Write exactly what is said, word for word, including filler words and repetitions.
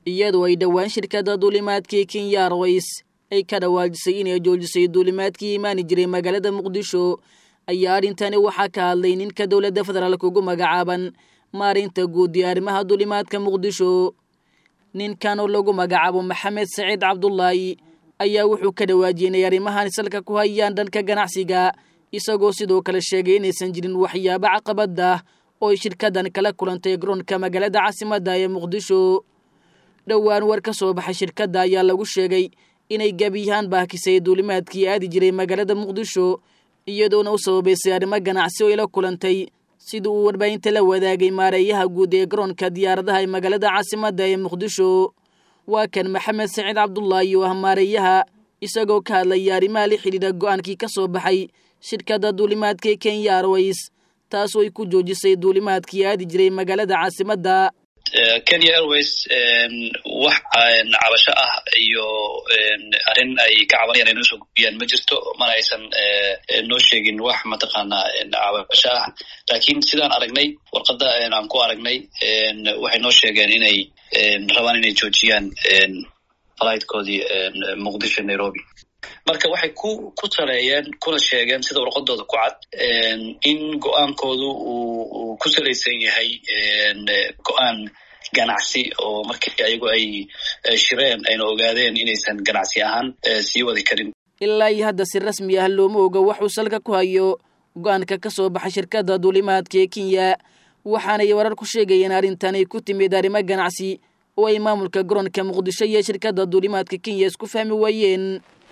iyadoo ay dhawaan shirkadda duulimaadka Kenya Airways ay ka dhawaajisay inay joojisay duulimaadkii imaan jiray magaalada Muqdisho ayaa arintani waxa ka hadlay ninka dawladda federaalka ugu magacaaban maareynta guud ee arrimaha duulimaadka Muqdisho. ninkan oo lagu magacaabo Maxamed Saciid Cabdullaahi ayaa wuxuu ka dhawaajiyay arrimahan salka ku hayaan dhanka ganacsiga, isagoo sidoo kale sheegay inaysan jirin waxyaabo caqabad ah oo shirkaddan kala kulantay garoonka magaalada caasimadda ee Muqdisho. dhawaan war ka soo baxay shirkadda ayaa lagu sheegay inay gabiyahan baakisay duulimaadkii aadi jiray magaalada Muqdisho iyadoona u sababaysay arrimo ganacsi oo ila kulantay, sida uu warbaahinta la wadaagay maareeyaha guud ee garoonka diyaaradaha ee magaalada caasimadda ee Muqdisho. waa kan Maxamed Saciid Cabdullaahi oo ah maareeyaha, isagoo ka hadlaya arrimaha la xiriira go'aankii ka soo baxay shirkadda duulimaadka Kenya Airways taasoo ay ku joojisay duulimaadkii aadi jiray magaalada caasimadda. Kenya Airways wax cabasho ah iyo arrin ay ka cabanayaan inay soo gudbiyaan ma jirto, mana aysan noo sheegin wax mataqaanaa cabasho ah. laakiin sidaan aragnay warqadda aan ku aragnay waxay noo sheegeen inay rabaan inay joojiyaan flightkoodii Muqdisho Nairobi. marka waxay ku ku taleeyeen kuna sheegeen sida warqadooda ku cad in go'aankoodu uu ku salaysan yahay go'aan ganacsi oo markii ayagu ay shireen ayna ogaadeen inaysan ganacsi ahaan sii wadi karin. ilaa iyo hadda si rasmi ah looma oga waxuu salka ku hayo go'aanka ka soo baxay shirkadda duulimaadka Kenya, waxaana ay warar ku sheegayeen arrintan ay ku timid arrimo ganacsi oo ay maamulka garoonka Muqdisho iyo shirkadda duulimaadka Kenya isku fahmi waayeen.